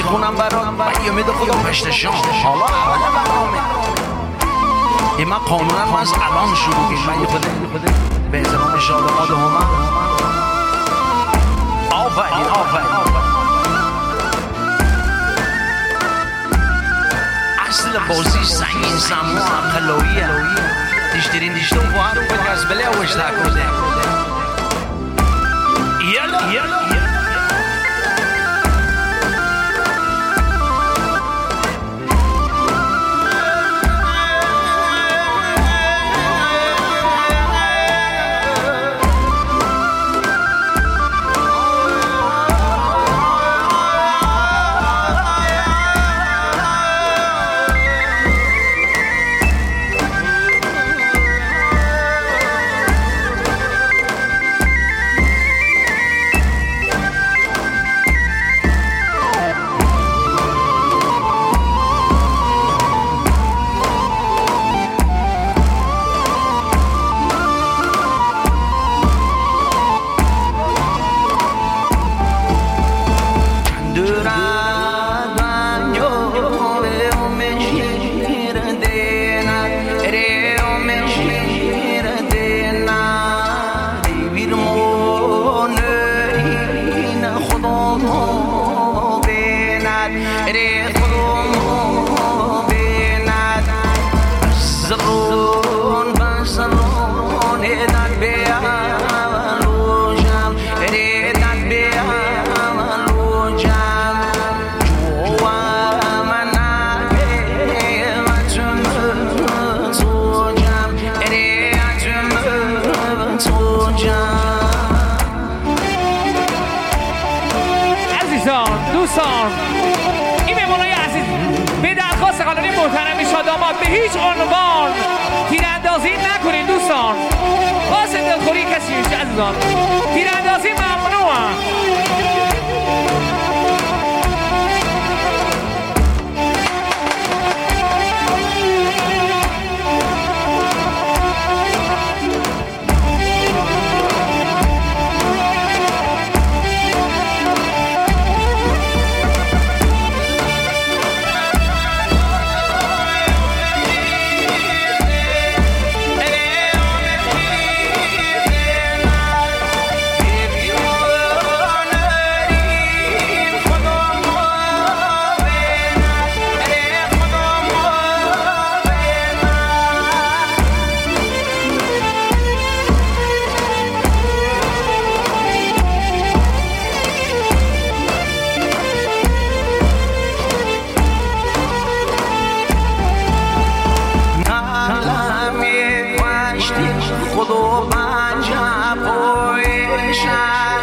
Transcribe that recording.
میخونم برات پیامد خدا پشت شام حالا اول برنامه این من قانونم از الان شروع کنیم خدا به احترام شادماد همه آفرین اصل بازی سنگین سمو خلویه تشترين تشتوفوا بودكاست بلاوش تاكل يلا دوستان این مهمانای عزیز به درخواست قانونی محترم شاداماد به هیچ عنوان تیراندازی نکنید دوستان باعث دلخوری کسی میشه عزیزان تیراندازی ممنوعه خدا پنجه پایشم